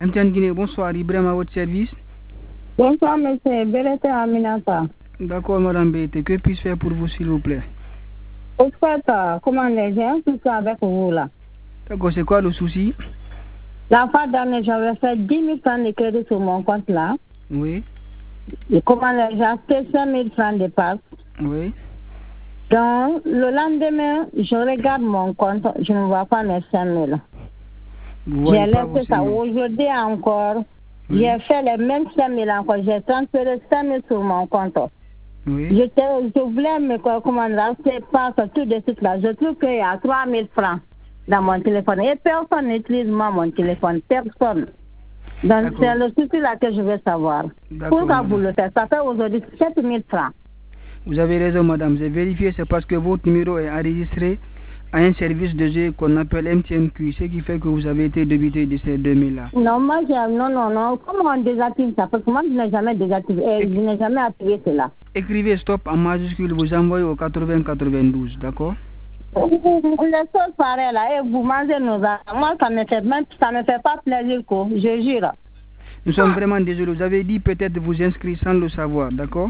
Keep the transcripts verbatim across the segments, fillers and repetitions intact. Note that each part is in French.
M T N Guinée, bonsoir, Ibrahim à votre service. Bonsoir, monsieur. Belete Aminata. D'accord, madame Bété. Que puis-je faire pour vous, s'il vous plaît? Au fait, comment les gens tout ça avec vous là? D'accord, c'est quoi le souci? La fois dernière, j'avais fait dix mille francs de crédit sur mon compte là. Oui. Et comment j'ai acheté cinq mille francs de passe. Oui. Donc, le lendemain, je regarde mon compte, je ne vois pas mes cinq mille. J'ai laissé ça. Aujourd'hui encore, oui. J'ai fait les mêmes cinq mille encore. J'ai transféré cinq mille sur mon compte. Oui. Je, te, je voulais me commander acheter passe tout de suite là. Je trouve qu'il y a trois mille francs dans mon téléphone. Et personne n'utilise moi mon téléphone. Personne. Donc, c'est le souci là que je veux savoir. Pourquoi vous le faites? Ça fait aujourd'hui sept mille francs. Vous avez raison, madame. J'ai vérifié, c'est parce que votre numéro est enregistré à un service de jeu qu'on appelle M T N Q, ce qui fait que vous avez été débité de ces deux mille là. Non, moi, non, non, non. Comment on désactive ça? Parce que moi, je n'ai jamais désactivé. Et je n'ai jamais activé cela. Écrivez stop en majuscule, vous envoyez au quatre-vingts quatre-vingt-douze, d'accord? Les choses pareilles là, et vous mangez nos enfants. Moi, ça me fait même, ça me fait pas plaisir, quoi. Je jure. Nous sommes vraiment désolés. Vous avez dit peut-être vous inscrire sans le savoir, d'accord?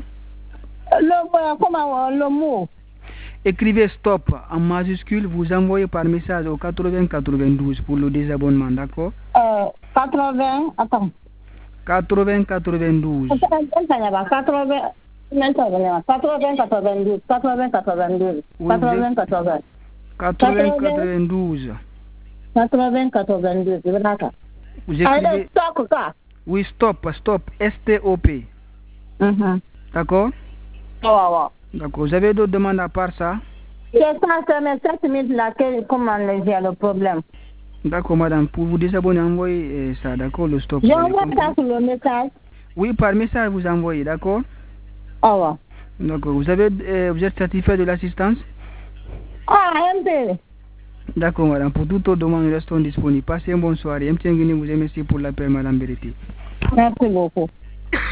Le, comment, le mot? Écrivez stop en majuscule, vous envoyez par message au quatre-vingts quatre-vingt-douze pour le désabonnement, d'accord? Euh, quatre-vingts, attends. quatre-vingts quatre-vingt-douze. quatre-vingts, quatre-vingts quatre-vingt-douze, quatre-vingts quatre-vingt-douze, quatre-vingts quatre-vingts. quatre-vingts quatre-vingt-douze. quatre-vingts quatre-vingt-douze, d'accord. Vous écrivez... Stop, quoi? Oui, stop, stop, S T O P. Mm-hmm. D'accord? Ouais, ouais. D'accord. Vous avez d'autres demandes à part ça? C'est ça, c'est mes sept minutes là, comment j'ai le problème. D'accord, madame. Pour vous désabonner, envoyez ça, d'accord, le stop. J'envoie ça sur le message. Oui, par message, vous envoyez, d'accord? Ah ouais. D'accord. Vous, avez, euh, vous êtes satisfait de l'assistance? Ah, un peu. D'accord, madame. Pour toute autre demande, nous restons disponibles. Passez une bonne soirée. M T N Guinée vous remercie pour l'appel, madame Bérété. Merci beaucoup.